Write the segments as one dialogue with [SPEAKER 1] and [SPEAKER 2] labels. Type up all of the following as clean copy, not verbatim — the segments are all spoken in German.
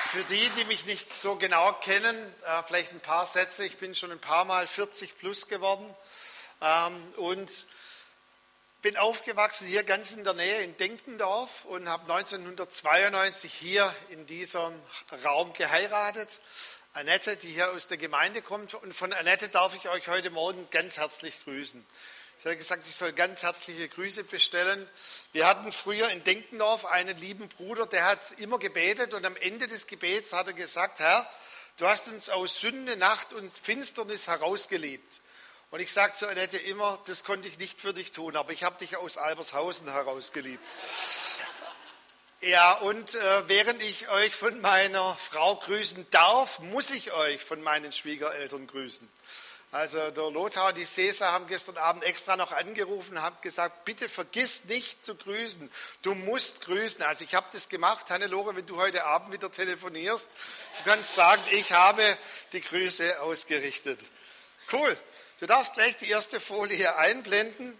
[SPEAKER 1] Für die, die mich nicht so genau kennen, vielleicht ein paar Sätze. Ich bin schon ein paar Mal 40 plus geworden und bin aufgewachsen hier ganz in der Nähe in Denkendorf und habe 1992 hier in diesem Raum geheiratet. Annette, die hier aus der Gemeinde kommt, und von Annette darf ich euch heute Morgen ganz herzlich grüßen. Ich habe gesagt, ich soll ganz herzliche Grüße bestellen. Wir hatten früher in Denkendorf einen lieben Bruder, der hat immer gebetet und am Ende des Gebets hat er gesagt: Herr, du hast uns aus Sünde, Nacht und Finsternis herausgeliebt. Und ich sage zu Annette immer, das konnte ich nicht für dich tun, aber ich habe dich aus Albershausen herausgeliebt. Ja, und während ich euch von meiner Frau grüßen darf, muss ich euch von meinen Schwiegereltern grüßen. Also der Lothar und die Cäsar haben gestern Abend extra noch angerufen und haben gesagt, bitte vergiss nicht zu grüßen, du musst grüßen. Also ich habe das gemacht. Hannelore, wenn du heute Abend wieder telefonierst, du kannst sagen, ich habe die Grüße ausgerichtet. Cool, du darfst gleich die erste Folie einblenden.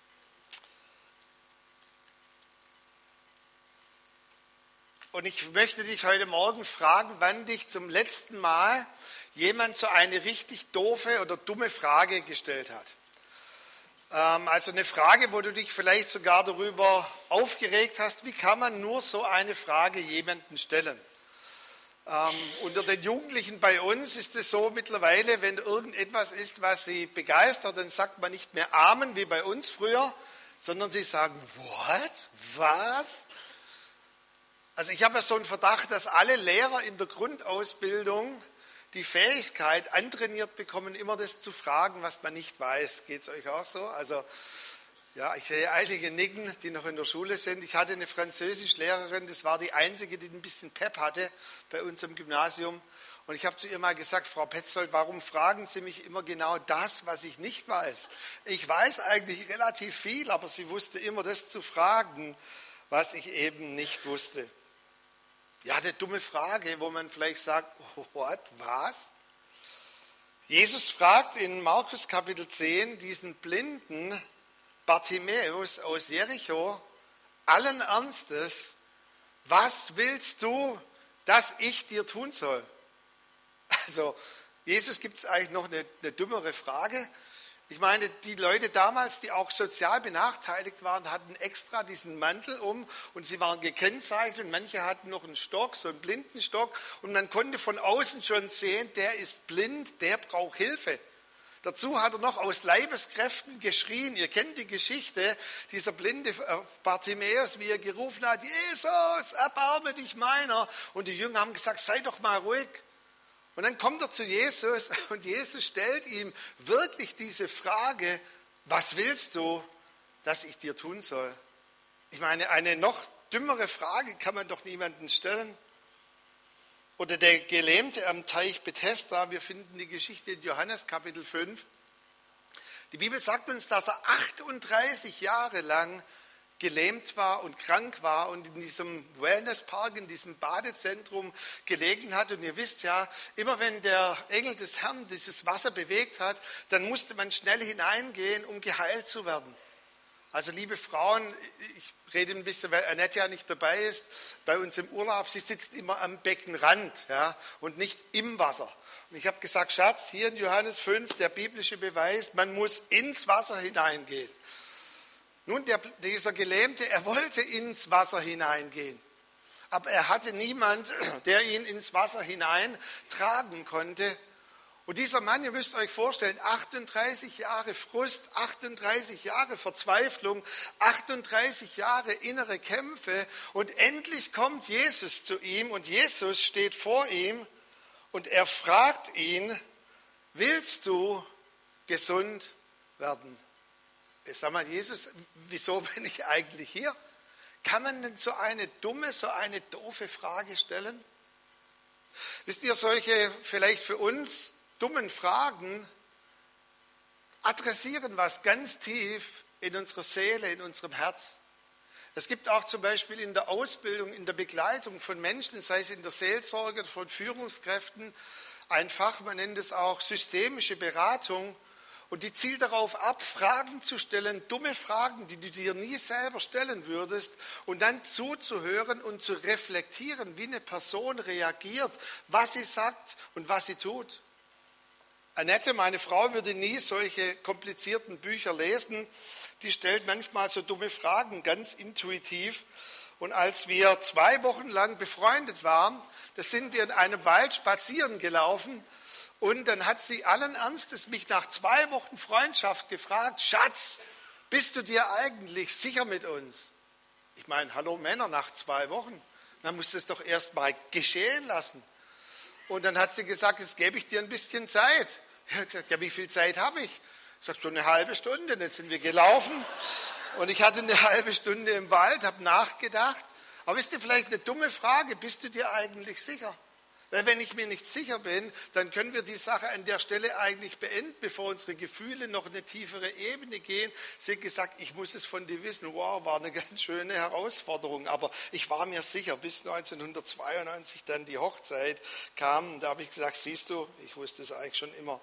[SPEAKER 1] Und ich möchte dich heute Morgen fragen, wann dich zum letzten Mal jemand so eine richtig doofe oder dumme Frage gestellt hat. Also eine Frage, wo du dich vielleicht sogar darüber aufgeregt hast, wie kann man nur so eine Frage jemandem stellen. Unter den Jugendlichen bei uns ist es so mittlerweile, wenn irgendetwas ist, was sie begeistert, dann sagt man nicht mehr Amen wie bei uns früher, sondern sie sagen, what? Was? Also ich habe ja so einen Verdacht, dass alle Lehrer in der Grundausbildung die Fähigkeit antrainiert bekommen, immer das zu fragen, was man nicht weiß. Geht es euch auch so? Also ja, ich sehe einige nicken, die noch in der Schule sind. Ich hatte eine Französischlehrerin, das war die einzige, die ein bisschen Pep hatte bei uns im Gymnasium. Und ich habe zu ihr mal gesagt, Frau Petzold, warum fragen Sie mich immer genau das, was ich nicht weiß? Ich weiß eigentlich relativ viel, aber sie wusste immer das zu fragen, was ich eben nicht wusste. Ja, eine dumme Frage, wo man vielleicht sagt, what, was? Jesus fragt in Markus Kapitel 10 diesen blinden Bartimäus aus Jericho allen Ernstes, was willst du, dass ich dir tun soll? Also, Jesus gibt es eigentlich noch eine dümmere Frage. Ich meine, die Leute damals, die auch sozial benachteiligt waren, hatten extra diesen Mantel um und sie waren gekennzeichnet. Manche hatten noch einen Stock, so einen Blindenstock, und man konnte von außen schon sehen, der ist blind, der braucht Hilfe. Dazu hat er noch aus Leibeskräften geschrien. Ihr kennt die Geschichte, dieser blinde Bartimäus, wie er gerufen hat, Jesus, erbarme dich meiner. Und die Jünger haben gesagt, sei doch mal ruhig. Und dann kommt er zu Jesus und Jesus stellt ihm wirklich diese Frage, was willst du, dass ich dir tun soll? Ich meine, eine noch dümmere Frage kann man doch niemandem stellen. Oder der Gelähmte am Teich Bethesda, wir finden die Geschichte in Johannes Kapitel 5. Die Bibel sagt uns, dass er 38 Jahre lang gelähmt war und krank war und in diesem Wellnesspark, in diesem Badezentrum gelegen hat. Und ihr wisst ja, immer wenn der Engel des Herrn dieses Wasser bewegt hat, dann musste man schnell hineingehen, um geheilt zu werden. Also liebe Frauen, ich rede ein bisschen, weil Annette ja nicht dabei ist, bei uns im Urlaub, sie sitzt immer am Beckenrand, ja, und nicht im Wasser. Und ich habe gesagt, Schatz, hier in Johannes 5, der biblische Beweis, man muss ins Wasser hineingehen. Nun, dieser Gelähmte, er wollte ins Wasser hineingehen, aber er hatte niemand, der ihn ins Wasser hinein tragen konnte. Und dieser Mann, ihr müsst euch vorstellen, 38 Jahre Frust, 38 Jahre Verzweiflung, 38 Jahre innere Kämpfe, und endlich kommt Jesus zu ihm und Jesus steht vor ihm und er fragt ihn, willst du gesund werden? Ich sage mal, Jesus, wieso bin ich eigentlich hier? Kann man denn so eine dumme, so eine doofe Frage stellen? Wisst ihr, solche vielleicht für uns dummen Fragen adressieren was ganz tief in unserer Seele, in unserem Herz. Es gibt auch zum Beispiel in der Ausbildung, in der Begleitung von Menschen, sei es in der Seelsorge, von Führungskräften, ein Fach, man nennt es auch systemische Beratung. Und die zielt darauf ab, Fragen zu stellen, dumme Fragen, die du dir nie selber stellen würdest, und dann zuzuhören und zu reflektieren, wie eine Person reagiert, was sie sagt und was sie tut. Annette, meine Frau, würde nie solche komplizierten Bücher lesen. Die stellt manchmal so dumme Fragen, ganz intuitiv. Und als wir 2 Wochen lang befreundet waren, da sind wir in einem Wald spazieren gelaufen. Und dann hat sie allen Ernstes mich nach 2 Wochen Freundschaft gefragt: Schatz, bist du dir eigentlich sicher mit uns? Ich meine, hallo Männer, nach 2 Wochen, man muss das doch erst mal geschehen lassen. Und dann hat sie gesagt, jetzt gebe ich dir ein bisschen Zeit. Ich habe gesagt, ja, wie viel Zeit habe ich? Ich sage, so eine halbe Stunde. Dann sind wir gelaufen und ich hatte eine halbe Stunde im Wald, habe nachgedacht. Aber ist dir vielleicht eine dumme Frage, bist du dir eigentlich sicher? Weil wenn ich mir nicht sicher bin, dann können wir die Sache an der Stelle eigentlich beenden, bevor unsere Gefühle noch eine tiefere Ebene gehen. Sie hat gesagt, ich muss es von dir wissen. Wow, war eine ganz schöne Herausforderung. Aber ich war mir sicher, bis 1992 dann die Hochzeit kam. Da habe ich gesagt, siehst du, ich wusste es eigentlich schon immer.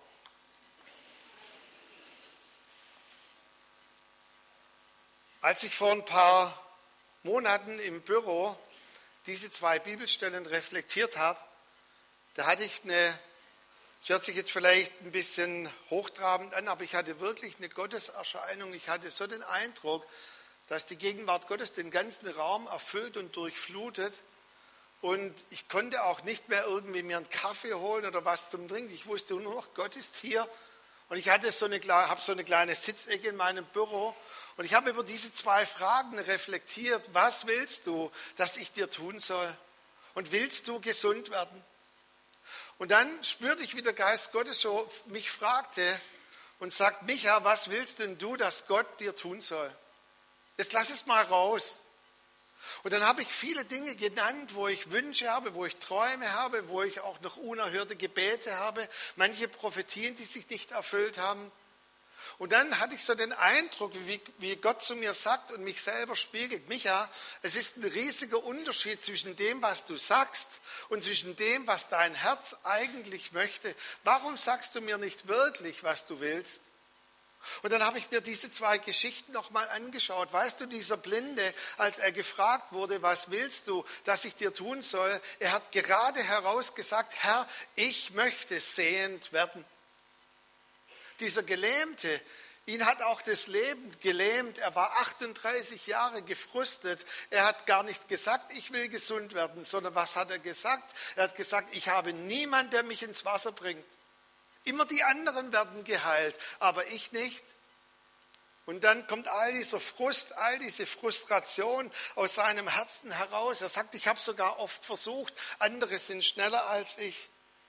[SPEAKER 1] Als ich vor ein paar Monaten im Büro diese 2 Bibelstellen reflektiert habe, da hatte ich es hört sich jetzt vielleicht ein bisschen hochtrabend an, aber ich hatte wirklich eine Gotteserscheinung. Ich hatte so den Eindruck, dass die Gegenwart Gottes den ganzen Raum erfüllt und durchflutet. Und ich konnte auch nicht mehr irgendwie mir einen Kaffee holen oder was zum Trinken. Ich wusste nur noch, Gott ist hier. Und ich habe so eine kleine Sitzecke in meinem Büro. Und ich habe über diese 2 Fragen reflektiert. Was willst du, dass ich dir tun soll? Und willst du gesund werden? Und dann spürte ich, wie der Geist Gottes so mich fragte und sagt, Micha, was willst denn du, dass Gott dir tun soll? Jetzt lass es mal raus. Und dann habe ich viele Dinge genannt, wo ich Wünsche habe, wo ich Träume habe, wo ich auch noch unerhörte Gebete habe, manche Prophetien, die sich nicht erfüllt haben. Und dann hatte ich so den Eindruck, wie Gott zu mir sagt und mich selber spiegelt: Micha, es ist ein riesiger Unterschied zwischen dem, was du sagst, und zwischen dem, was dein Herz eigentlich möchte. Warum sagst du mir nicht wirklich, was du willst? Und dann habe ich mir diese 2 Geschichten nochmal angeschaut. Weißt du, dieser Blinde, als er gefragt wurde, was willst du, dass ich dir tun soll, er hat gerade heraus gesagt, Herr, ich möchte sehend werden. Dieser Gelähmte, ihn hat auch das Leben gelähmt. Er war 38 Jahre gefrustet. Er hat gar nicht gesagt, ich will gesund werden, sondern was hat er gesagt? Er hat gesagt, ich habe niemanden, der mich ins Wasser bringt. Immer die anderen werden geheilt, aber ich nicht. Und dann kommt all dieser Frust, all diese Frustration aus seinem Herzen heraus. Er sagt, ich habe sogar oft versucht, andere sind schneller als ich.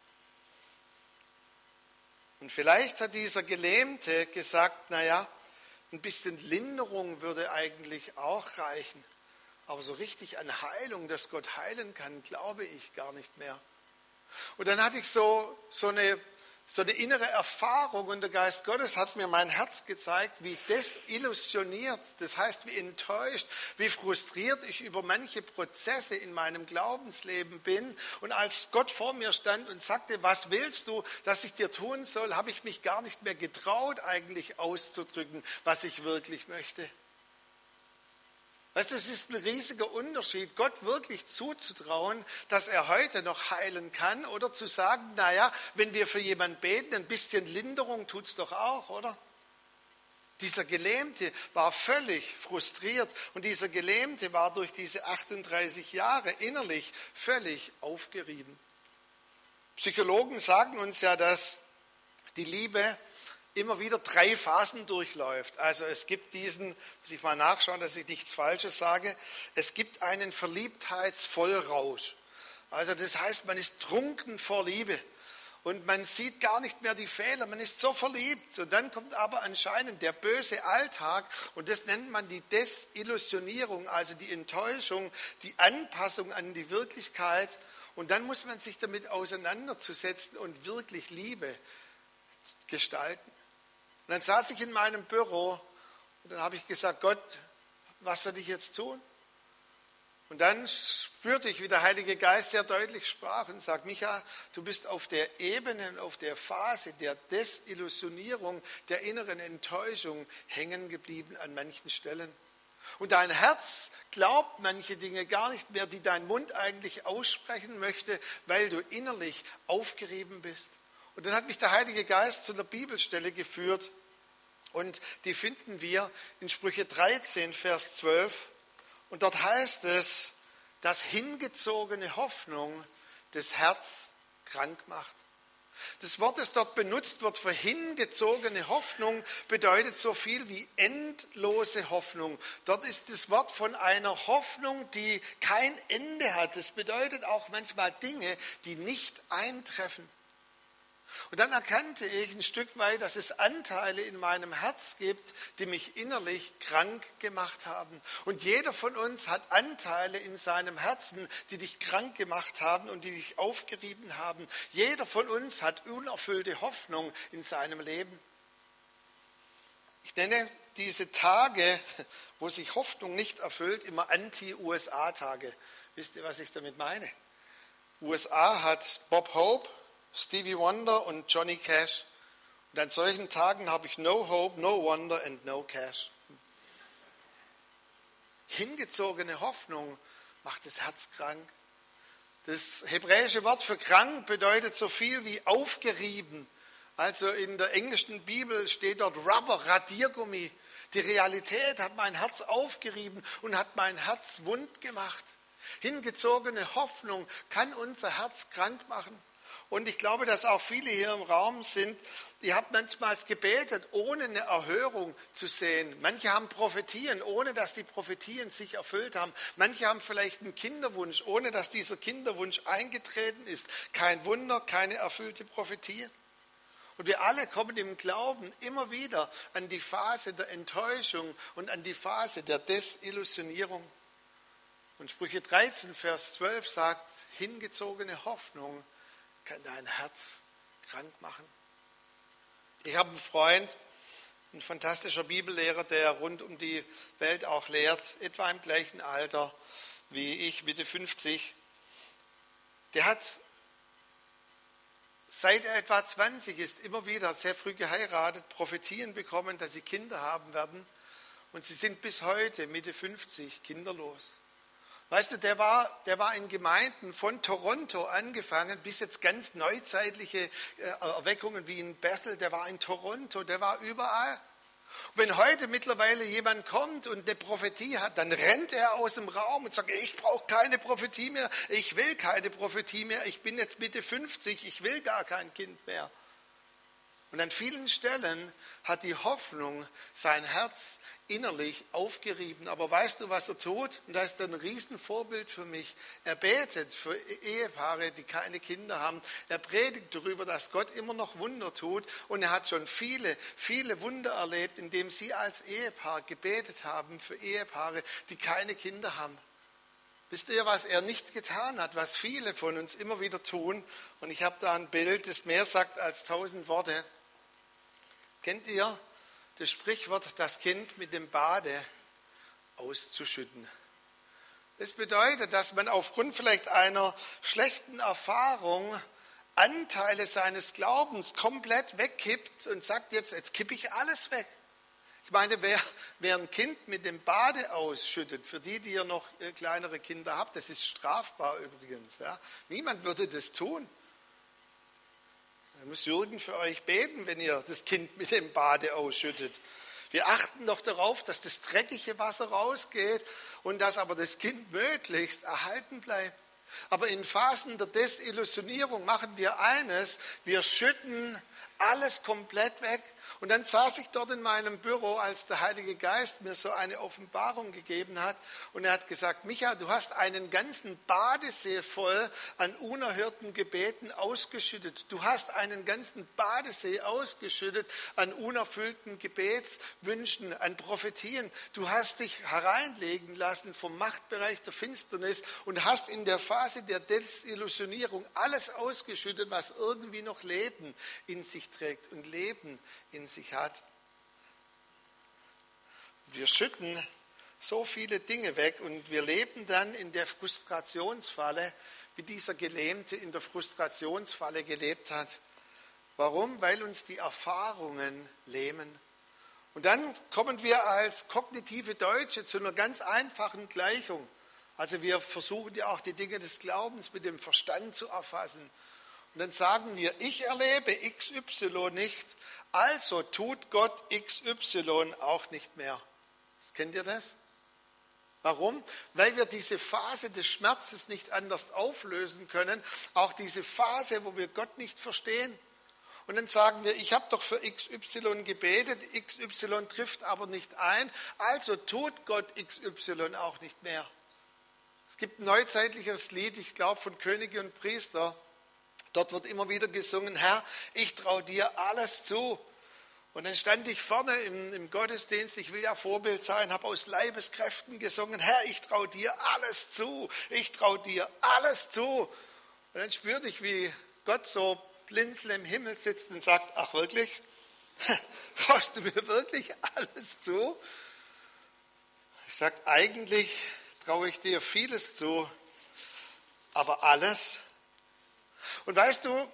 [SPEAKER 1] Und vielleicht hat dieser Gelähmte gesagt, naja, ein bisschen Linderung würde eigentlich auch reichen. Aber so richtig an Heilung, dass Gott heilen kann, glaube ich gar nicht mehr. Und dann hatte ich so eine innere Erfahrung und der Geist Gottes hat mir mein Herz gezeigt, wie desillusioniert, das heißt wie enttäuscht, wie frustriert ich über manche Prozesse in meinem Glaubensleben bin. Und als Gott vor mir stand und sagte, was willst du, dass ich dir tun soll, habe ich mich gar nicht mehr getraut, eigentlich auszudrücken, was ich wirklich möchte. Weißt du, es ist ein riesiger Unterschied, Gott wirklich zuzutrauen, dass er heute noch heilen kann, oder zu sagen, naja, wenn wir für jemanden beten, ein bisschen Linderung tut es doch auch, oder? Dieser Gelähmte war völlig frustriert und dieser Gelähmte war durch diese 38 Jahre innerlich völlig aufgerieben. Psychologen sagen uns ja, dass die Liebe immer wieder 3 Phasen durchläuft. Also es gibt diesen, muss ich mal nachschauen, dass ich nichts Falsches sage, es gibt einen Verliebtheitsvollrausch. Also das heißt, man ist trunken vor Liebe und man sieht gar nicht mehr die Fehler, man ist so verliebt. Und dann kommt aber anscheinend der böse Alltag und das nennt man die Desillusionierung, also die Enttäuschung, die Anpassung an die Wirklichkeit. Und dann muss man sich damit auseinanderzusetzen und wirklich Liebe gestalten. Und dann saß ich in meinem Büro und dann habe ich gesagt, Gott, was soll ich jetzt tun? Und dann spürte ich, wie der Heilige Geist sehr deutlich sprach und sagt, Micha, du bist auf der Ebene, auf der Phase der Desillusionierung, der inneren Enttäuschung hängen geblieben an manchen Stellen. Und dein Herz glaubt manche Dinge gar nicht mehr, die dein Mund eigentlich aussprechen möchte, weil du innerlich aufgerieben bist. Und dann hat mich der Heilige Geist zu einer Bibelstelle geführt und die finden wir in Sprüche 13, Vers 12. Und dort heißt es, dass hingezogene Hoffnung das Herz krank macht. Das Wort, das dort benutzt wird für hingezogene Hoffnung, bedeutet so viel wie endlose Hoffnung. Dort ist das Wort von einer Hoffnung, die kein Ende hat. Das bedeutet auch manchmal Dinge, die nicht eintreffen. Und dann erkannte ich ein Stück weit, dass es Anteile in meinem Herz gibt, die mich innerlich krank gemacht haben. Und jeder von uns hat Anteile in seinem Herzen, die dich krank gemacht haben und die dich aufgerieben haben. Jeder von uns hat unerfüllte Hoffnung in seinem Leben. Ich nenne diese Tage, wo sich Hoffnung nicht erfüllt, immer Anti-USA-Tage. Wisst ihr, was ich damit meine? USA hat Bob Hope, Stevie Wonder und Johnny Cash. Und an solchen Tagen habe ich no hope, no wonder and no cash. Hingezogene Hoffnung macht das Herz krank. Das hebräische Wort für krank bedeutet so viel wie aufgerieben. Also in der englischen Bibel steht dort Rubber, Radiergummi. Die Realität hat mein Herz aufgerieben und hat mein Herz wund gemacht. Hingezogene Hoffnung kann unser Herz krank machen. Und ich glaube, dass auch viele hier im Raum sind, ihr habt manchmal gebetet, ohne eine Erhörung zu sehen. Manche haben Prophetien, ohne dass die Prophetien sich erfüllt haben. Manche haben vielleicht einen Kinderwunsch, ohne dass dieser Kinderwunsch eingetreten ist. Kein Wunder, keine erfüllte Prophetie. Und wir alle kommen im Glauben immer wieder an die Phase der Enttäuschung und an die Phase der Desillusionierung. Und Sprüche 13, Vers 12 sagt, hingezogene Hoffnung kann dein Herz krank machen. Ich habe einen Freund, ein fantastischer Bibellehrer, der rund um die Welt auch lehrt, etwa im gleichen Alter wie ich, Mitte 50. Der hat, seit er etwa 20 ist, immer wieder sehr früh geheiratet, Prophetien bekommen, dass sie Kinder haben werden. Und sie sind bis heute, Mitte 50, kinderlos. Weißt du, der war in Gemeinden von Toronto angefangen, bis jetzt ganz neuzeitliche Erweckungen wie in Bethel, der war in Toronto, der war überall. Und wenn heute mittlerweile jemand kommt und eine Prophetie hat, dann rennt er aus dem Raum und sagt, ich brauche keine Prophetie mehr, ich will keine Prophetie mehr, ich bin jetzt Mitte 50, ich will gar kein Kind mehr. Und an vielen Stellen hat die Hoffnung sein Herz innerlich aufgerieben. Aber weißt du, was er tut? Und das ist ein Riesenvorbild für mich. Er betet für Ehepaare, die keine Kinder haben. Er predigt darüber, dass Gott immer noch Wunder tut. Und er hat schon viele, viele Wunder erlebt, indem sie als Ehepaar gebetet haben für Ehepaare, die keine Kinder haben. Wisst ihr, was er nicht getan hat, was viele von uns immer wieder tun? Und ich habe da ein Bild, das mehr sagt als 1000 Worte. Kennt ihr das Sprichwort, das Kind mit dem Bade auszuschütten? Das bedeutet, dass man aufgrund vielleicht einer schlechten Erfahrung Anteile seines Glaubens komplett wegkippt und sagt, jetzt kippe ich alles weg. Ich meine, wer ein Kind mit dem Bade ausschüttet, für die ihr noch kleinere Kinder habt, das ist strafbar übrigens. Ja. Niemand würde das tun. Da muss Jürgen für euch beten, wenn ihr das Kind mit dem Bade ausschüttet. Wir achten doch darauf, dass das dreckige Wasser rausgeht und dass aber das Kind möglichst erhalten bleibt. Aber in Phasen der Desillusionierung machen wir eines, wir schütten alles komplett weg. Und dann saß ich dort in meinem Büro, als der Heilige Geist mir so eine Offenbarung gegeben hat. Und er hat gesagt, Micha, du hast einen ganzen Badesee voll an unerhörten Gebeten ausgeschüttet. Du hast einen ganzen Badesee ausgeschüttet an unerfüllten Gebetswünschen, an Prophetien. Du hast dich hereinlegen lassen vom Machtbereich der Finsternis und hast in der Phase der Desillusionierung alles ausgeschüttet, was irgendwie noch Leben in sich trägt und Leben in sich hat. Wir schütten so viele Dinge weg und wir leben dann in der Frustrationsfalle, wie dieser Gelähmte in der Frustrationsfalle gelebt hat. Warum? Weil uns die Erfahrungen lähmen. Und dann kommen wir als kognitive Deutsche zu einer ganz einfachen Gleichung. Also wir versuchen ja auch die Dinge des Glaubens mit dem Verstand zu erfassen. Und dann sagen wir, ich erlebe XY nicht, also tut Gott XY auch nicht mehr. Kennt ihr das? Warum? Weil wir diese Phase des Schmerzes nicht anders auflösen können, auch diese Phase, wo wir Gott nicht verstehen. Und dann sagen wir, ich habe doch für XY gebetet, XY trifft aber nicht ein, also tut Gott XY auch nicht mehr. Es gibt ein neuzeitliches Lied, ich glaube von Könige und Priester, dort wird immer wieder gesungen, Herr, ich traue dir alles zu. Und dann stand ich vorne im Gottesdienst, ich will ja Vorbild sein, habe aus Leibeskräften gesungen, Herr, ich traue dir alles zu, ich traue dir alles zu. Und dann spürte ich, wie Gott so blinzelnd im Himmel sitzt und sagt, ach wirklich, traust du mir wirklich alles zu? Ich sage, eigentlich traue ich dir vieles zu, aber alles. Und weißt du,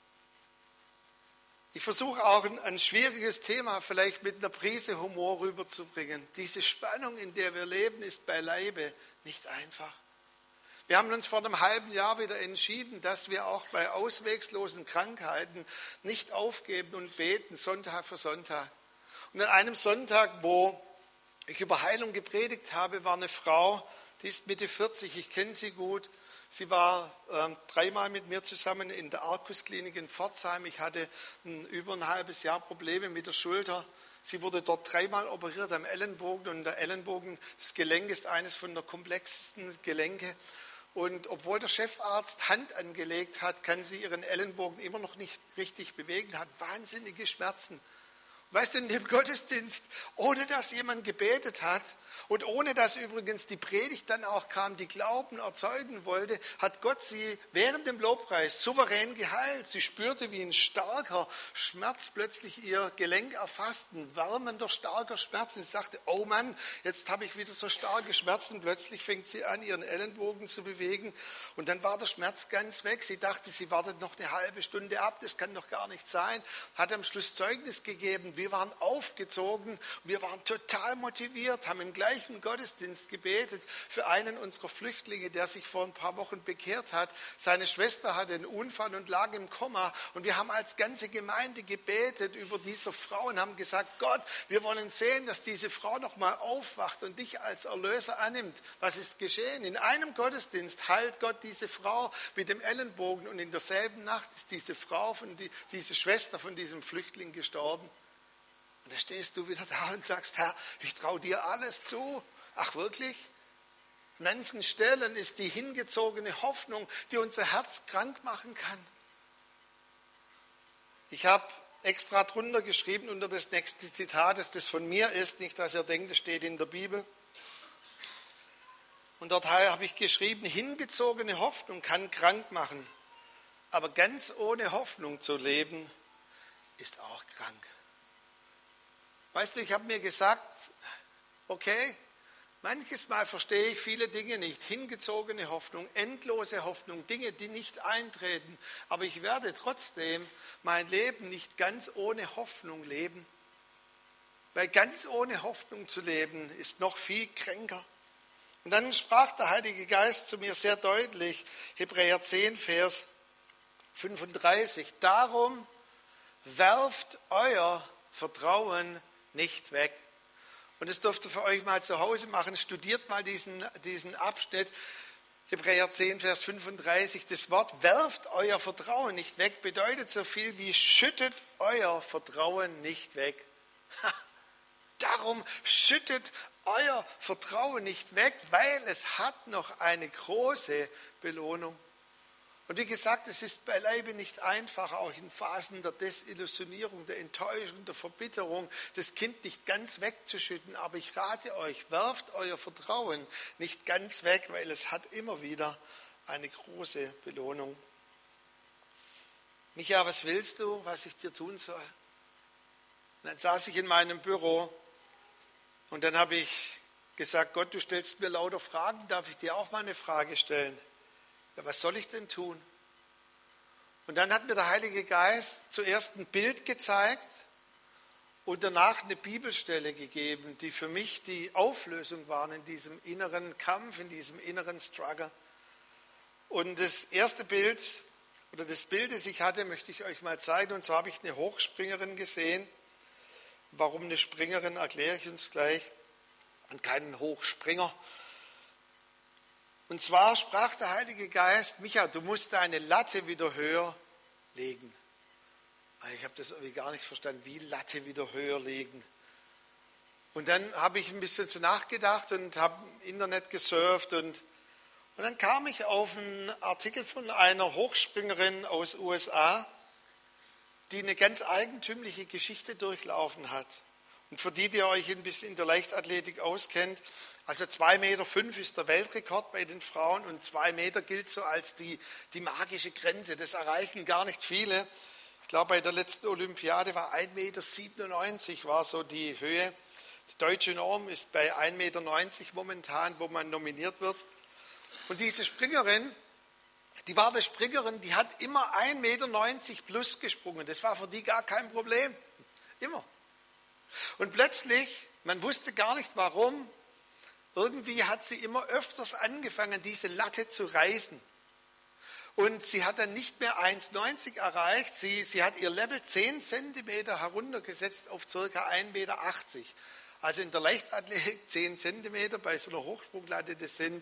[SPEAKER 1] ich versuche auch ein schwieriges Thema vielleicht mit einer Prise Humor rüberzubringen. Diese Spannung, in der wir leben, ist beileibe nicht einfach. Wir haben uns vor einem halben Jahr wieder entschieden, dass wir auch bei auswegslosen Krankheiten nicht aufgeben und beten, Sonntag für Sonntag. Und an einem Sonntag, wo ich über Heilung gepredigt habe, war eine Frau, die ist Mitte 40, ich kenne sie gut. Sie war 3-mal mit mir zusammen in der Arkusklinik in Pforzheim. Ich hatte über ein halbes Jahr Probleme mit der Schulter. Sie wurde dort 3-mal operiert am Ellenbogen und der Ellenbogen, das Gelenk ist eines von der komplexesten Gelenke. Und obwohl der Chefarzt Hand angelegt hat, kann sie ihren Ellenbogen immer noch nicht richtig bewegen, hat wahnsinnige Schmerzen. Weißt du, in dem Gottesdienst, ohne dass jemand gebetet hat und ohne dass übrigens die Predigt dann auch kam, die Glauben erzeugen wollte, hat Gott sie während dem Lobpreis souverän geheilt. Sie spürte, wie ein starker Schmerz plötzlich ihr Gelenk erfasst, ein wärmender, starker Schmerz. Und sie sagte, oh Mann, jetzt habe ich wieder so starke Schmerzen. Plötzlich fängt sie an, ihren Ellenbogen zu bewegen und dann war der Schmerz ganz weg. Sie dachte, sie wartet noch eine halbe Stunde ab, das kann doch gar nicht sein. Hat am Schluss Zeugnis gegeben. Wir waren aufgezogen, wir waren total motiviert, haben im gleichen Gottesdienst gebetet für einen unserer Flüchtlinge, der sich vor ein paar Wochen bekehrt hat. Seine Schwester hatte einen Unfall und lag im Koma. Und wir haben als ganze Gemeinde gebetet über diese Frau und haben gesagt, Gott, wir wollen sehen, dass diese Frau noch mal aufwacht und dich als Erlöser annimmt. Was ist geschehen? In einem Gottesdienst heilt Gott diese Frau mit dem Ellenbogen und in derselben Nacht ist diese Schwester von diesem Flüchtling gestorben. Und da stehst du wieder da und sagst, Herr, ich traue dir alles zu. Ach wirklich? An manchen Stellen ist die hingezogene Hoffnung, die unser Herz krank machen kann. Ich habe extra drunter geschrieben unter das nächste Zitat, dass das von mir ist, nicht, dass ihr denkt, es steht in der Bibel. Und dort habe ich geschrieben, hingezogene Hoffnung kann krank machen, aber ganz ohne Hoffnung zu leben, ist auch krank. Weißt du, ich habe mir gesagt, okay, manches Mal verstehe ich viele Dinge nicht. Hingezogene Hoffnung, endlose Hoffnung, Dinge, die nicht eintreten. Aber ich werde trotzdem mein Leben nicht ganz ohne Hoffnung leben. Weil ganz ohne Hoffnung zu leben, ist noch viel kränker. Und dann sprach der Heilige Geist zu mir sehr deutlich, Hebräer 10, Vers 35, darum werft euer Vertrauen nicht weg. Und das dürft ihr für euch mal zu Hause machen. Studiert mal diesen Abschnitt. Hebräer 10, Vers 35. Das Wort werft euer Vertrauen nicht weg bedeutet so viel wie schüttet euer Vertrauen nicht weg. Darum schüttet euer Vertrauen nicht weg, weil es hat noch eine große Belohnung. Und wie gesagt, es ist beileibe nicht einfach, auch in Phasen der Desillusionierung, der Enttäuschung, der Verbitterung, das Kind nicht ganz wegzuschütten. Aber ich rate euch, werft euer Vertrauen nicht ganz weg, weil es hat immer wieder eine große Belohnung. Micha, was willst du, was ich dir tun soll? Und dann saß ich in meinem Büro und dann habe ich gesagt, Gott, du stellst mir lauter Fragen, darf ich dir auch mal eine Frage stellen? Ja, was soll ich denn tun? Und dann hat mir der Heilige Geist zuerst ein Bild gezeigt und danach eine Bibelstelle gegeben, die für mich die Auflösung waren in diesem inneren Kampf, in diesem inneren Struggle. Und das erste Bild oder das Bild, das ich hatte, möchte ich euch mal zeigen. Und zwar habe ich eine Hochspringerin gesehen. Warum eine Springerin, erkläre ich uns gleich. Und keinen Hochspringer. Und zwar sprach der Heilige Geist, Micha, du musst deine Latte wieder höher legen. Ich habe das irgendwie gar nicht verstanden, wie Latte wieder höher legen. Und dann habe ich ein bisschen zu nachgedacht und habe im Internet gesurft und dann kam ich auf einen Artikel von einer Hochspringerin aus USA, die eine ganz eigentümliche Geschichte durchlaufen hat. Und für die euch ein bisschen in der Leichtathletik auskennt, also 2,5 Meter ist der Weltrekord bei den Frauen und 2 Meter gilt so als die magische Grenze. Das erreichen gar nicht viele. Ich glaube, bei der letzten Olympiade war 1,97 Meter war so die Höhe. Die deutsche Norm ist bei 1,90 Meter momentan, wo man nominiert wird. Und diese Springerin, die war eine Springerin, die hat immer 1,90 Meter plus gesprungen. Das war für die gar kein Problem. Immer. Und plötzlich, man wusste gar nicht warum, irgendwie hat sie immer öfters angefangen, diese Latte zu reißen. Und sie hat dann nicht mehr 1,90 erreicht, sie hat ihr Level 10 Zentimeter heruntergesetzt auf ca. 1,80 Meter. Also in der Leichtathletik 10 Zentimeter bei so einer Hochsprunglatte, das sind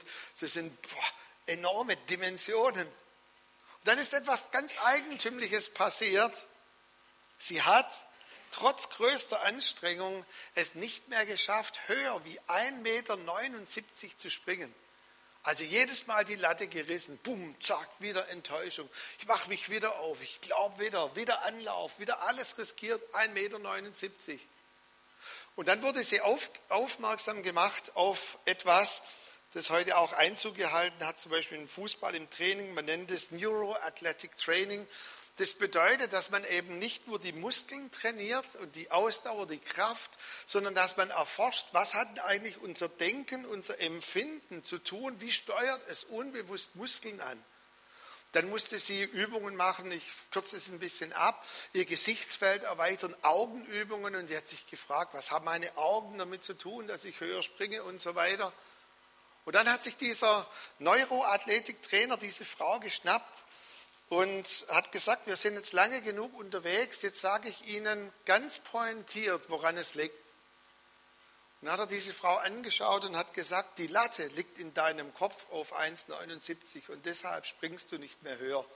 [SPEAKER 1] enorme Dimensionen. Und dann ist etwas ganz Eigentümliches passiert. Sie hat trotz größter Anstrengung es nicht mehr geschafft, höher wie 1,79 Meter zu springen. Also jedes Mal die Latte gerissen, bumm, zack, wieder Enttäuschung. Ich mache mich wieder auf, ich glaube wieder Anlauf, wieder alles riskiert, 1,79 Meter. Und dann wurde sie aufmerksam gemacht auf etwas, das heute auch Einzug gehalten hat, zum Beispiel im Fußball, im Training. Man nennt es Neuroathletic Training. Das bedeutet, dass man eben nicht nur die Muskeln trainiert und die Ausdauer, die Kraft, sondern dass man erforscht, was hat eigentlich unser Denken, unser Empfinden zu tun, wie steuert es unbewusst Muskeln an. Dann musste sie Übungen machen, ich kürze es ein bisschen ab, ihr Gesichtsfeld erweitern, Augenübungen und sie hat sich gefragt, was haben meine Augen damit zu tun, dass ich höher springe und so weiter. Und dann hat sich dieser Neuroathletiktrainer diese Frau geschnappt und hat gesagt, wir sind jetzt lange genug unterwegs, jetzt sage ich Ihnen ganz pointiert, woran es liegt. Und dann hat er diese Frau angeschaut und hat gesagt, die Latte liegt in deinem Kopf auf 1,79 und deshalb springst du nicht mehr höher.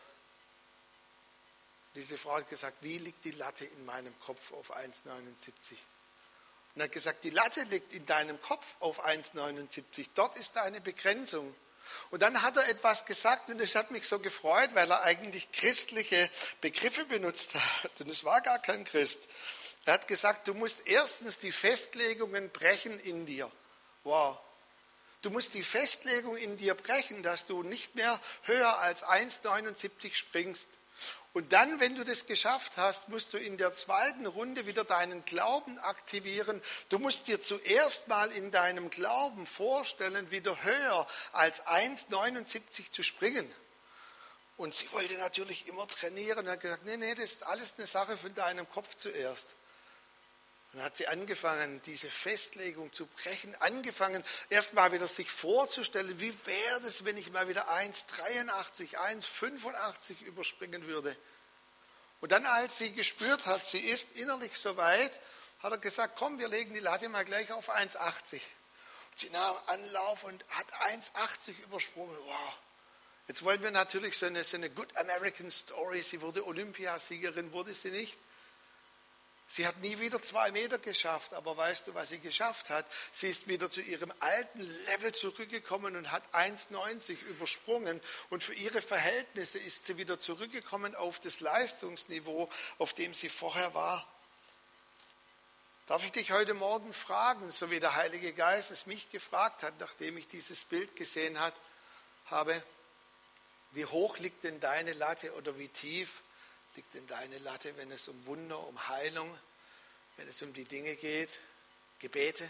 [SPEAKER 1] Diese Frau hat gesagt, wie liegt die Latte in meinem Kopf auf 1,79? Und er hat gesagt, die Latte liegt in deinem Kopf auf 1,79, dort ist deine Begrenzung. Und dann hat er etwas gesagt und es hat mich so gefreut, weil er eigentlich christliche Begriffe benutzt hat. Und es war gar kein Christ. Er hat gesagt, du musst erstens die Festlegungen brechen in dir. Wow. Du musst die Festlegung in dir brechen, dass du nicht mehr höher als 1,79 springst. Und dann, wenn du das geschafft hast, musst du in der zweiten Runde wieder deinen Glauben aktivieren. Du musst dir zuerst mal in deinem Glauben vorstellen, wieder höher als 1,79 zu springen. Und sie wollte natürlich immer trainieren. Und hat gesagt, nee, das ist alles eine Sache von deinem Kopf zuerst. Dann hat sie angefangen, diese Festlegung zu brechen, angefangen, erst mal wieder sich vorzustellen, wie wäre es, wenn ich mal wieder 1,83, 1,85 überspringen würde. Und dann, als sie gespürt hat, sie ist innerlich soweit, hat er gesagt, komm, wir legen die Latte mal gleich auf 1,80. Und sie nahm Anlauf und hat 1,80 übersprungen. Wow. Jetzt wollen wir natürlich so eine Good American Story, sie wurde Olympiasiegerin, wurde sie nicht. Sie hat nie wieder 2 Meter geschafft, aber weißt du, was sie geschafft hat? Sie ist wieder zu ihrem alten Level zurückgekommen und hat 1,90 übersprungen. Und für ihre Verhältnisse ist sie wieder zurückgekommen auf das Leistungsniveau, auf dem sie vorher war. Darf ich dich heute Morgen fragen, so wie der Heilige Geist es mich gefragt hat, nachdem ich dieses Bild gesehen habe, wie hoch liegt denn deine Latte oder wie tief liegt denn deine Latte, wenn es um Wunder, um Heilung, wenn es um die Dinge geht, Gebete?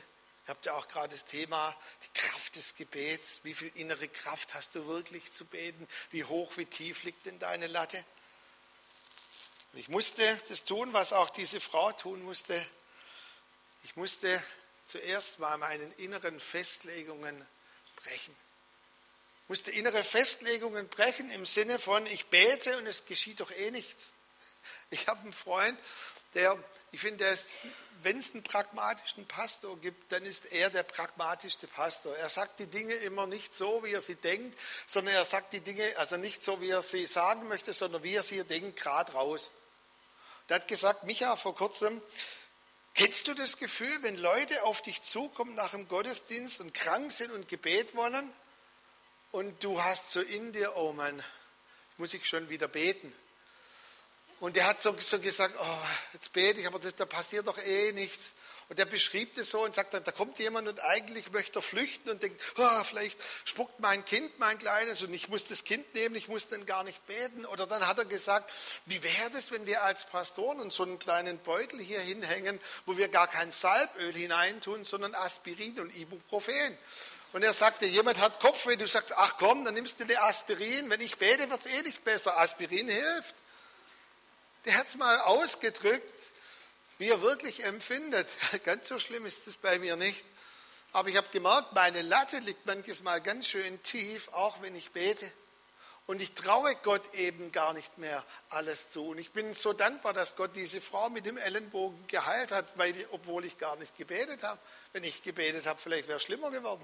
[SPEAKER 1] habt ja auch gerade das Thema, die Kraft des Gebets. Wie viel innere Kraft hast du wirklich zu beten? Wie hoch, wie tief liegt denn deine Latte? Und ich musste das tun, was auch diese Frau tun musste. Ich musste zuerst mal meinen inneren Festlegungen brechen. Ich musste innere Festlegungen brechen im Sinne von, ich bete und es geschieht doch eh nichts. Ich habe einen Freund, ich finde, wenn es einen pragmatischen Pastor gibt, dann ist er der pragmatischste Pastor. Er sagt die Dinge immer nicht so, wie er sie denkt, sondern er sagt die Dinge, also nicht so, wie er sie sagen möchte, sondern wie er sie denkt, gerade raus. Er hat gesagt, Micha, vor kurzem, kennst du das Gefühl, wenn Leute auf dich zukommen nach dem Gottesdienst und krank sind und Gebet wollen und du hast so in dir, oh Mann, muss ich schon wieder beten. Und der hat so gesagt, oh, jetzt bete ich, aber da passiert doch eh nichts. Und der beschrieb das so und sagt, da kommt jemand und eigentlich möchte er flüchten und denkt, oh, vielleicht spuckt mein Kind, mein Kleines, und ich muss das Kind nehmen, ich muss dann gar nicht beten. Oder dann hat er gesagt, wie wäre das, wenn wir als Pastoren uns so einen kleinen Beutel hier hinhängen, wo wir gar kein Salböl hineintun, sondern Aspirin und Ibuprofen. Und er sagte, jemand hat Kopfweh, du sagst, ach komm, dann nimmst du die Aspirin, wenn ich bete, wird es eh nicht besser, Aspirin hilft. Der hat es mal ausgedrückt, wie er wirklich empfindet. Ganz so schlimm ist es bei mir nicht. Aber ich habe gemerkt, meine Latte liegt manchmal ganz schön tief, auch wenn ich bete. Und ich traue Gott eben gar nicht mehr alles zu. Und ich bin so dankbar, dass Gott diese Frau mit dem Ellenbogen geheilt hat, obwohl ich gar nicht gebetet habe. Wenn ich gebetet habe, vielleicht wäre es schlimmer geworden.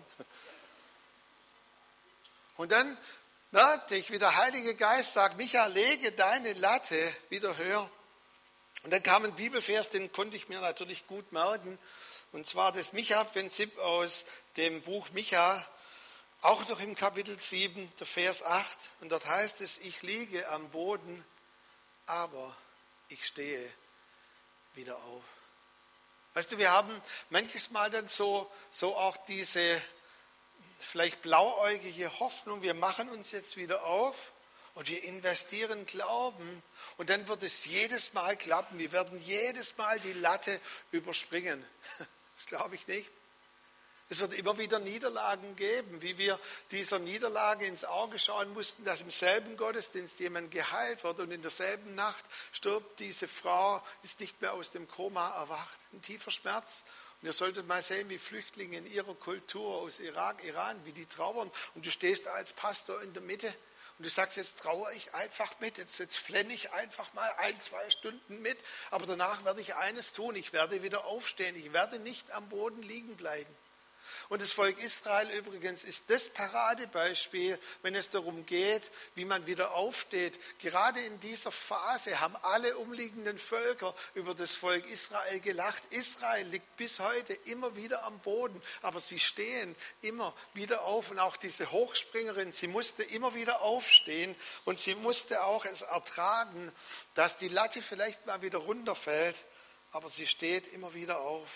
[SPEAKER 1] Und dann merkte ich, wie der Heilige Geist sagt, Micha, lege deine Latte wieder höher. Und dann kam ein Bibelvers, den konnte ich mir natürlich gut merken. Und zwar das Micha-Prinzip aus dem Buch Micha, auch noch im Kapitel 7, der Vers 8. Und dort heißt es, ich liege am Boden, aber ich stehe wieder auf. Weißt du, wir haben manches Mal dann so auch diese vielleicht blauäugige Hoffnung, wir machen uns jetzt wieder auf und wir investieren Glauben und dann wird es jedes Mal klappen. Wir werden jedes Mal die Latte überspringen. Das glaube ich nicht. Es wird immer wieder Niederlagen geben, wie wir dieser Niederlage ins Auge schauen mussten, dass im selben Gottesdienst jemand geheilt wird und in derselben Nacht stirbt diese Frau, ist nicht mehr aus dem Koma erwacht. Ein tiefer Schmerz. Und ihr solltet mal sehen, wie Flüchtlinge in ihrer Kultur aus Irak, Iran, wie die trauern. Und du stehst als Pastor in der Mitte und du sagst, jetzt trauere ich einfach mit, jetzt flenne ich einfach mal 1-2 Stunden mit. Aber danach werde ich eines tun, ich werde wieder aufstehen, ich werde nicht am Boden liegen bleiben. Und das Volk Israel übrigens ist das Paradebeispiel, wenn es darum geht, wie man wieder aufsteht. Gerade in dieser Phase haben alle umliegenden Völker über das Volk Israel gelacht. Israel liegt bis heute immer wieder am Boden, aber sie stehen immer wieder auf. Und auch diese Hochspringerin, sie musste immer wieder aufstehen und sie musste auch es ertragen, dass die Latte vielleicht mal wieder runterfällt, aber sie steht immer wieder auf.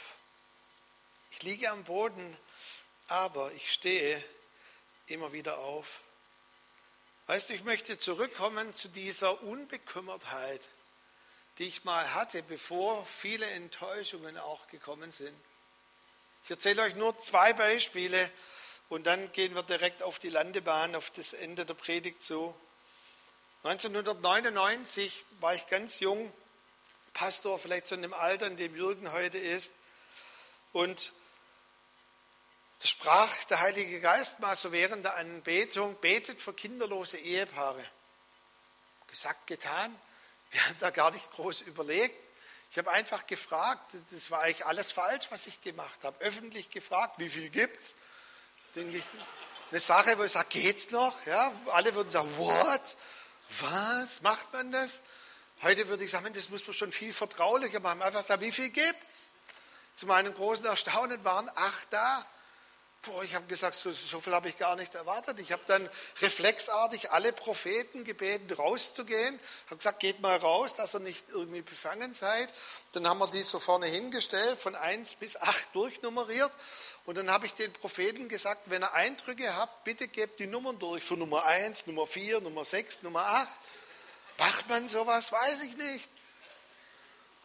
[SPEAKER 1] Ich liege am Boden, aber ich stehe immer wieder auf. Weißt du, ich möchte zurückkommen zu dieser Unbekümmertheit, die ich mal hatte, bevor viele Enttäuschungen auch gekommen sind. Ich erzähle euch nur 2 Beispiele und dann gehen wir direkt auf die Landebahn, auf das Ende der Predigt zu. 1999 war ich ganz jung, Pastor, vielleicht so in dem Alter, in dem Jürgen heute ist. Und da sprach der Heilige Geist mal so während der Anbetung, betet für kinderlose Ehepaare. Gesagt, getan. Wir haben da gar nicht groß überlegt. Ich habe einfach gefragt, das war eigentlich alles falsch, was ich gemacht habe. Öffentlich gefragt, wie viel gibt's? Eine Sache, wo ich sage, geht's noch? Ja, alle würden sagen, what? Was? Macht man das? Heute würde ich sagen, das muss man schon viel vertraulicher machen. Einfach sagen, wie viel gibt's? Zu meinem großen Erstaunen waren 8 da. Ich habe gesagt, so viel habe ich gar nicht erwartet. Ich habe dann reflexartig alle Propheten gebeten, rauszugehen. Ich habe gesagt, geht mal raus, dass ihr nicht irgendwie befangen seid. Dann haben wir die so vorne hingestellt, von 1 bis 8 durchnummeriert. Und dann habe ich den Propheten gesagt, wenn ihr Eindrücke habt, bitte gebt die Nummern durch. Für Nummer 1, Nummer 4, Nummer 6, Nummer 8. Macht man sowas? Weiß ich nicht.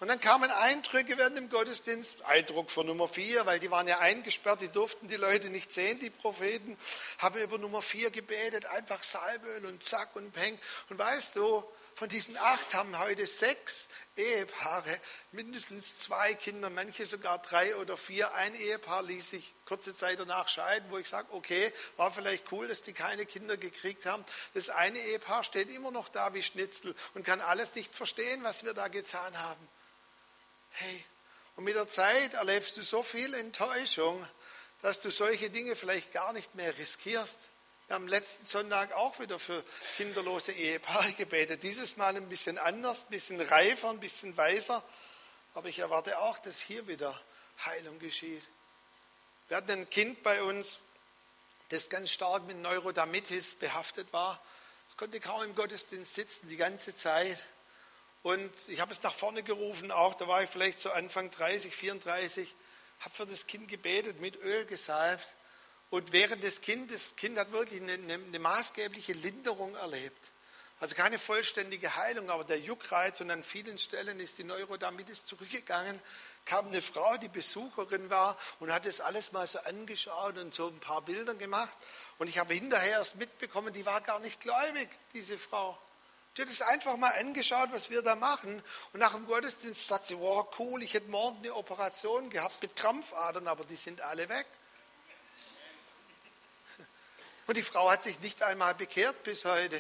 [SPEAKER 1] Und dann kamen Eindrücke während dem Gottesdienst, Eindruck für Nummer 4, weil die waren ja eingesperrt, die durften die Leute nicht sehen, die Propheten, habe über Nummer 4 gebetet, einfach Salböl und zack und peng. Und weißt du, von diesen 8 haben heute 6 Ehepaare, mindestens 2 Kinder, manche sogar 3 oder 4. Ein Ehepaar ließ sich kurze Zeit danach scheiden, wo ich sage, okay, war vielleicht cool, dass die keine Kinder gekriegt haben. Das eine Ehepaar steht immer noch da wie Schnitzel und kann alles nicht verstehen, was wir da getan haben. Hey, und mit der Zeit erlebst du so viel Enttäuschung, dass du solche Dinge vielleicht gar nicht mehr riskierst. Wir haben letzten Sonntag auch wieder für kinderlose Ehepaare gebetet. Dieses Mal ein bisschen anders, ein bisschen reifer, ein bisschen weiser. Aber ich erwarte auch, dass hier wieder Heilung geschieht. Wir hatten ein Kind bei uns, das ganz stark mit Neurodermitis behaftet war. Es konnte kaum im Gottesdienst sitzen, die ganze Zeit. Und ich habe es nach vorne gerufen, auch da war ich vielleicht so Anfang 30, 34, habe für das Kind gebetet, mit Öl gesalbt. Und während das Kind hat wirklich eine maßgebliche Linderung erlebt. Also keine vollständige Heilung, aber der Juckreiz und an vielen Stellen ist die Neurodermitis zurückgegangen. Kam eine Frau, die Besucherin war und hat das alles mal so angeschaut und so ein paar Bilder gemacht. Und ich habe hinterher erst mitbekommen, die war gar nicht gläubig, diese Frau. Die hat es einfach mal angeschaut, was wir da machen. Und nach dem Gottesdienst sagt sie, wow, cool, ich hätte morgen eine Operation gehabt mit Krampfadern, aber die sind alle weg. Und die Frau hat sich nicht einmal bekehrt bis heute.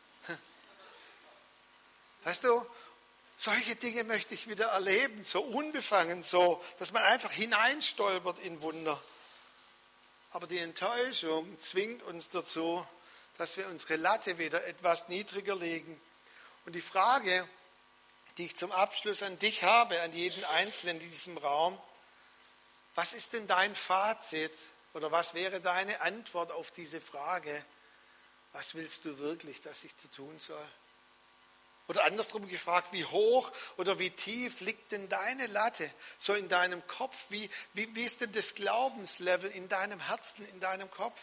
[SPEAKER 1] Weißt du, solche Dinge möchte ich wieder erleben, so unbefangen, so, dass man einfach hineinstolpert in Wunder. Aber die Enttäuschung zwingt uns dazu, dass wir unsere Latte wieder etwas niedriger legen. Und die Frage, die ich zum Abschluss an dich habe, an jeden Einzelnen in diesem Raum, was ist denn dein Fazit oder was wäre deine Antwort auf diese Frage? Was willst du wirklich, dass ich dir tun soll? Oder andersrum gefragt, wie hoch oder wie tief liegt denn deine Latte so in deinem Kopf? Wie ist denn das Glaubenslevel in deinem Herzen, in deinem Kopf?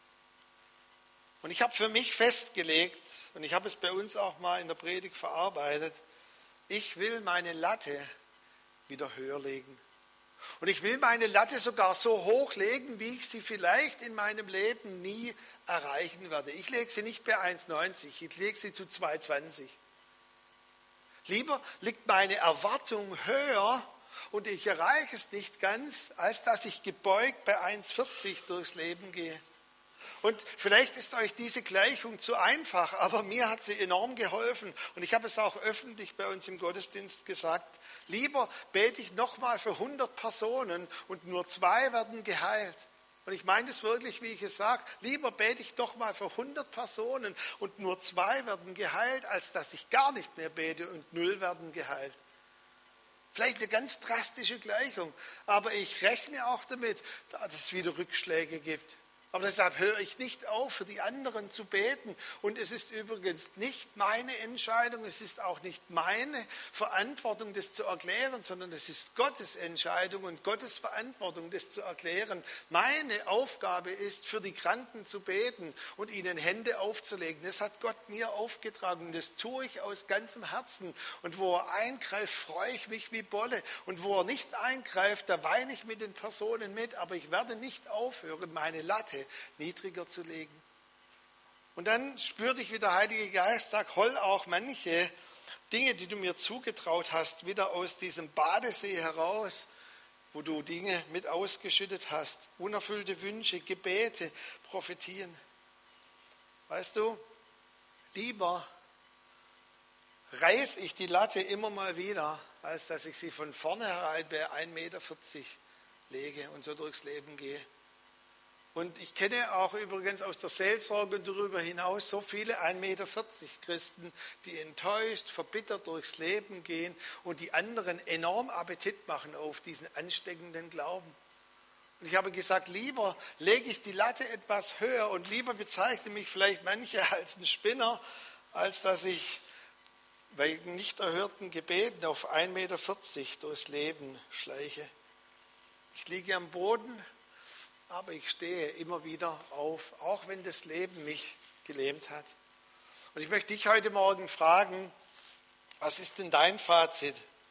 [SPEAKER 1] Und ich habe für mich festgelegt, und ich habe es bei uns auch mal in der Predigt verarbeitet, ich will meine Latte wieder höher legen. Und ich will meine Latte sogar so hoch legen, wie ich sie vielleicht in meinem Leben nie erreichen werde. Ich lege sie nicht bei 1,90, ich lege sie zu 2,20. Lieber liegt meine Erwartung höher und ich erreiche es nicht ganz, als dass ich gebeugt bei 1,40 durchs Leben gehe. Und vielleicht ist euch diese Gleichung zu einfach, aber mir hat sie enorm geholfen. Und ich habe es auch öffentlich bei uns im Gottesdienst gesagt. Lieber bete ich nochmal für 100 Personen und nur 2 werden geheilt. Und ich meine das wirklich, wie ich es sage. Lieber bete ich nochmal für 100 Personen und nur 2 werden geheilt, als dass ich gar nicht mehr bete und 0 werden geheilt. Vielleicht eine ganz drastische Gleichung, aber ich rechne auch damit, dass es wieder Rückschläge gibt. Aber deshalb höre ich nicht auf, für die anderen zu beten. Und es ist übrigens nicht meine Entscheidung, es ist auch nicht meine Verantwortung, das zu erklären, sondern es ist Gottes Entscheidung und Gottes Verantwortung, das zu erklären. Meine Aufgabe ist, für die Kranken zu beten und ihnen Hände aufzulegen. Das hat Gott mir aufgetragen und das tue ich aus ganzem Herzen. Und wo er eingreift, freue ich mich wie Bolle. Und wo er nicht eingreift, da weine ich mit den Personen mit. Aber ich werde nicht aufhören, meine Latte niedriger zu legen. Und dann spürte ich, wie der Heilige Geist sagt, hol auch manche Dinge, die du mir zugetraut hast, wieder aus diesem Badesee heraus, wo du Dinge mit ausgeschüttet hast. Unerfüllte Wünsche, Gebete, Prophetien. Weißt du, lieber reiß ich die Latte immer mal wieder, als dass ich sie von vornherein bei 1,40 Meter lege und so durchs Leben gehe. Und ich kenne auch übrigens aus der Seelsorge und darüber hinaus so viele 1,40 Meter Christen, die enttäuscht, verbittert durchs Leben gehen und die anderen enorm Appetit machen auf diesen ansteckenden Glauben. Und ich habe gesagt, lieber lege ich die Latte etwas höher und lieber bezeichne mich vielleicht manche als ein Spinner, als dass ich wegen nicht erhörten Gebeten auf 1,40 Meter durchs Leben schleiche. Ich liege am Boden, aber ich stehe immer wieder auf, auch wenn das Leben mich gelähmt hat. Und ich möchte dich heute Morgen fragen, was ist denn dein Fazit?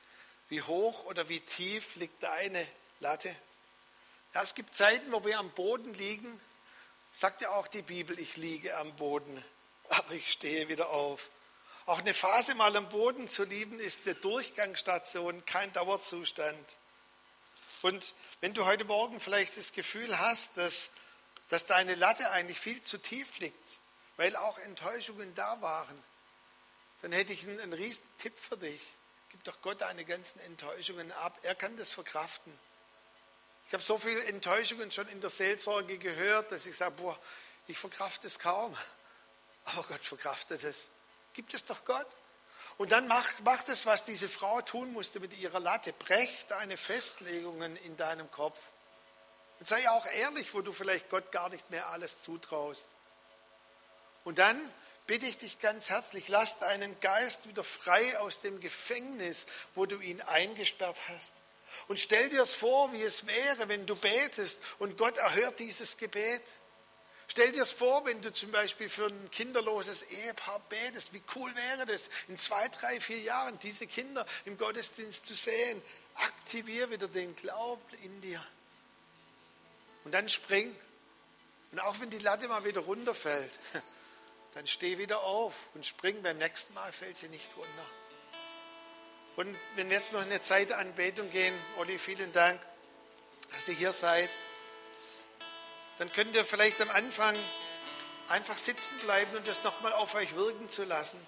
[SPEAKER 1] Wie hoch oder wie tief liegt deine Latte? Ja, es gibt Zeiten, wo wir am Boden liegen. Sagt ja auch die Bibel, ich liege am Boden, aber ich stehe wieder auf. Auch eine Phase mal am Boden zu lieben, ist eine Durchgangsstation, kein Dauerzustand. Und wenn du heute Morgen vielleicht das Gefühl hast, dass deine Latte eigentlich viel zu tief liegt, weil auch Enttäuschungen da waren, dann hätte ich einen riesen Tipp für dich. Gib doch Gott deine ganzen Enttäuschungen ab. Er kann das verkraften. Ich habe so viele Enttäuschungen schon in der Seelsorge gehört, dass ich sage, ich verkrafte es kaum. Aber Gott verkraftet es. Gib es doch Gott. Und dann macht es, was diese Frau tun musste mit ihrer Latte. Brech deine Festlegungen in deinem Kopf. Und sei auch ehrlich, wo du vielleicht Gott gar nicht mehr alles zutraust. Und dann bitte ich dich ganz herzlich, lass deinen Geist wieder frei aus dem Gefängnis, wo du ihn eingesperrt hast. Und stell dir es vor, wie es wäre, wenn du betest und Gott erhört dieses Gebet. Stell dir es vor, wenn du zum Beispiel für ein kinderloses Ehepaar betest. Wie cool wäre das, in 2, 3, 4 Jahren diese Kinder im Gottesdienst zu sehen. Aktivier wieder den Glauben in dir. Und dann spring. Und auch wenn die Latte mal wieder runterfällt, dann steh wieder auf und spring. Beim nächsten Mal fällt sie nicht runter. Und wenn wir jetzt noch in eine Zeit der Anbetung gehen, Olli, vielen Dank, dass ihr hier seid, dann könnt ihr vielleicht am Anfang einfach sitzen bleiben und das nochmal auf euch wirken zu lassen.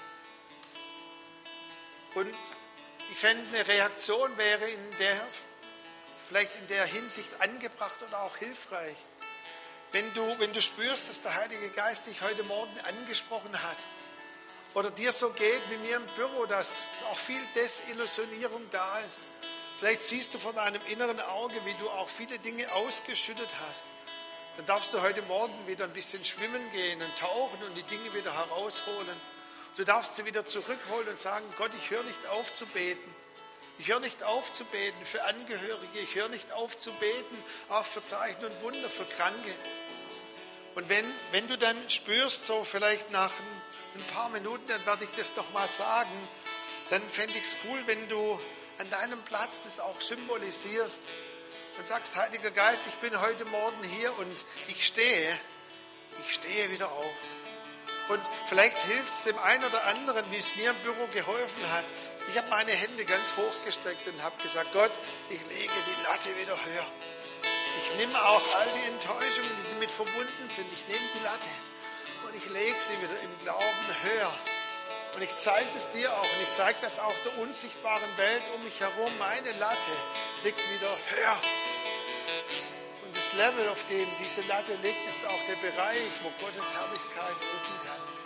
[SPEAKER 1] Und ich fände, eine Reaktion wäre vielleicht in der Hinsicht angebracht oder auch hilfreich. Wenn du spürst, dass der Heilige Geist dich heute Morgen angesprochen hat oder dir so geht wie mir im Büro, dass auch viel Desillusionierung da ist. Vielleicht siehst du vor deinem inneren Auge, wie du auch viele Dinge ausgeschüttet hast. Dann darfst du heute Morgen wieder ein bisschen schwimmen gehen und tauchen und die Dinge wieder herausholen. Du darfst sie wieder zurückholen und sagen, Gott, ich höre nicht auf zu beten. Ich höre nicht auf zu beten für Angehörige. Ich höre nicht auf zu beten, auch für Zeichen und Wunder, für Kranke. Und wenn du dann spürst, so vielleicht nach ein paar Minuten, dann werde ich das nochmal sagen, dann fände ich es cool, wenn du an deinem Platz das auch symbolisierst und sagst, Heiliger Geist, ich bin heute Morgen hier und ich stehe wieder auf. Und vielleicht hilft es dem einen oder anderen, wie es mir im Büro geholfen hat. Ich habe meine Hände ganz hochgestreckt und habe gesagt, Gott, ich lege die Latte wieder höher. Ich nehme auch all die Enttäuschungen, die damit verbunden sind. Ich nehme die Latte und ich lege sie wieder im Glauben höher. Und ich zeige es dir auch und ich zeige das auch der unsichtbaren Welt um mich herum. Meine Latte liegt wieder höher. Und das Level, auf dem diese Latte liegt, ist auch der Bereich, wo Gottes Herrlichkeit wirken kann.